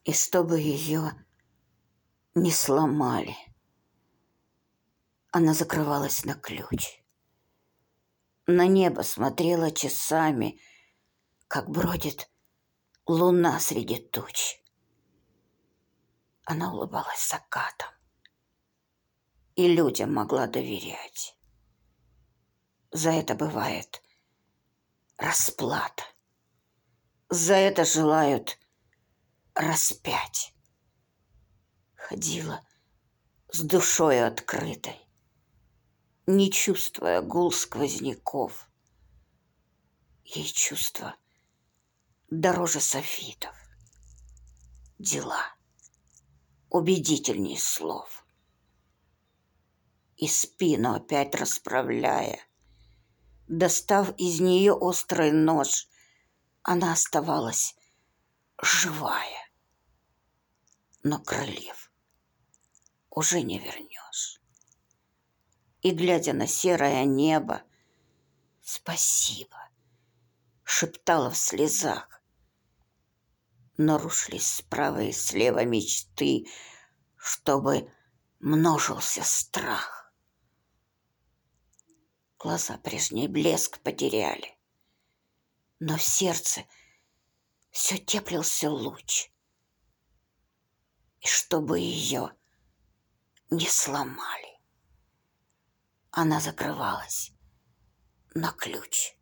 И чтобы ее не сломали. Она закрывалась на ключ. На небо смотрела часами, как бродит луна среди туч. Она улыбалась закатом и людям могла доверять. За это бывает расплата. За это желают распять. Ходила с душой открытой, не чувствуя гул сквозняков. Ей чувство дороже софитов, дела убедительней слов. И спину опять расправляя, достав из нее острый нож, она оставалась живая. Но крыльев уже не вернешь. И, глядя на серое небо, спасибо, шептала в слезах. Но рушились справа и слева мечты, чтобы множился страх. Глаза прежний блеск потеряли, но в сердце все теплился луч. И чтобы ее не сломали, она закрывалась на ключ.